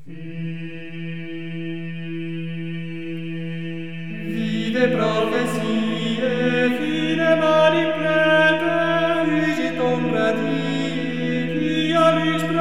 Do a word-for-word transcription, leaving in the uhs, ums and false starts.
Vide profezie, fine mani plete, vigit ombra Dii, via lux